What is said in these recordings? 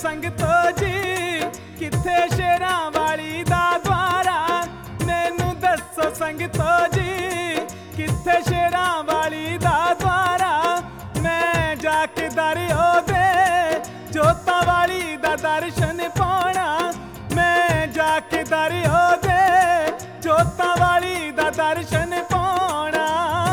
संगतो जी किथे शेरां वाली दा द्वारा। मैनू दसो संगतो जी किथे शेरां वाली दा द्वारा। मैं जाके दर ओदे जोतां वाली दा दर्शन पाना। मैं जाके दर ओदे जोतां वाली दा दर्शन पाना।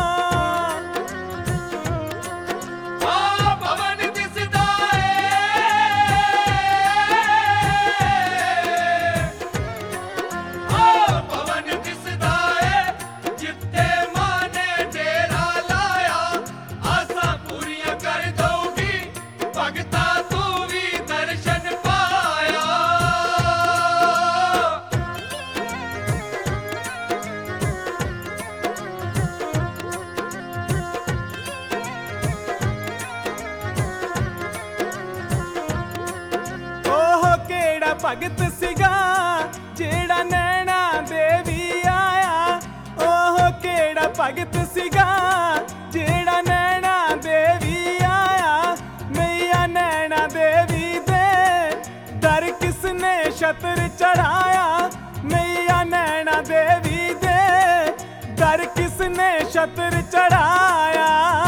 भगत सिगा जेड़ा नैना देवी आया। ओह केड़ा भगत सिगा जेड़ा नैना देवी आया। मैया नैना देवी दे दर किसने छतर चढ़ाया। मैया नैना देवी दे दर किसने छतर चढ़ाया।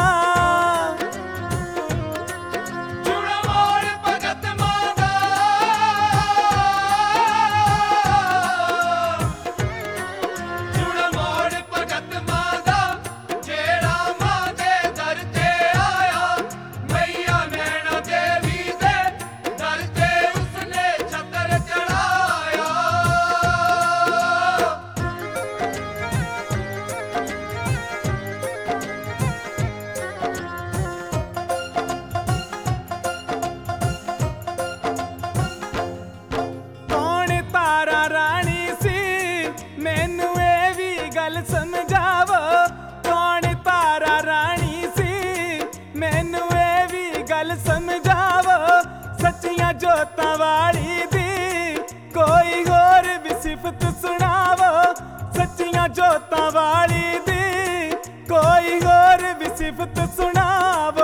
समझावो कौन तारा रानी सी। मैनू ये भी गल समझावो सच्चियां जोतां वाली दी। कोई होर भी सिफत सुनावो सच्चियां जोतां वाली दी। कोई होर भी सिफत सुनावो।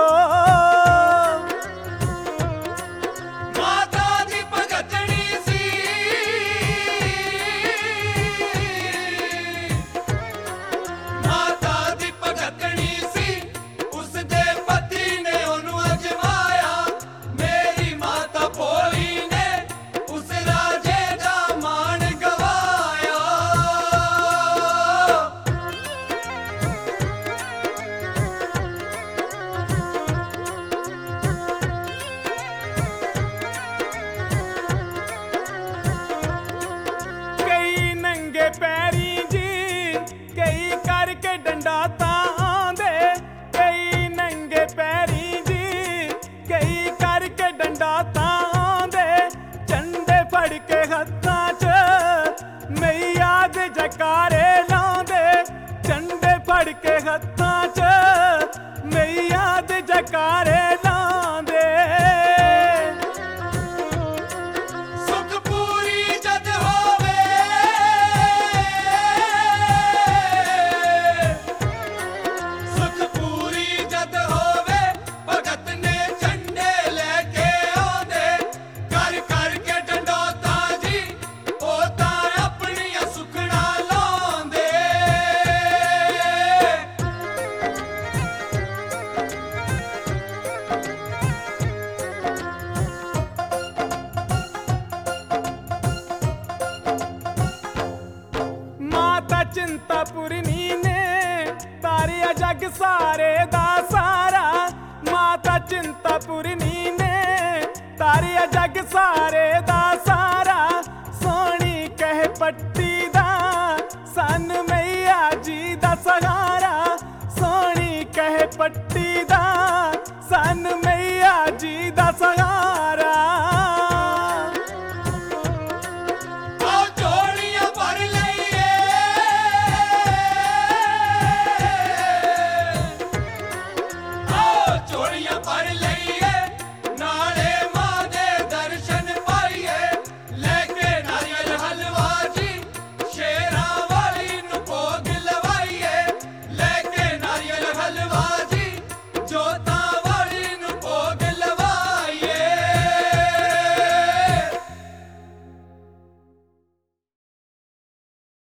पैरी जी कई करके डंडा तांदे। कई नंगे पैरी जी कई करके डंडा तांदे। झंडे फड़ के हत्थां च मैया दे जकारे लांदे। झंडे फड़ के हत्थां च मैया दे जकारे लांदे। चिंतापुरनी ने तारिया जग सारे दा सारा। माता चिंतापुरनी ने तारिया जग सारे दा सारा। सोनी कह पट्टी दा सन मैया जी दा सहारा। सोनी कह पट्टी दा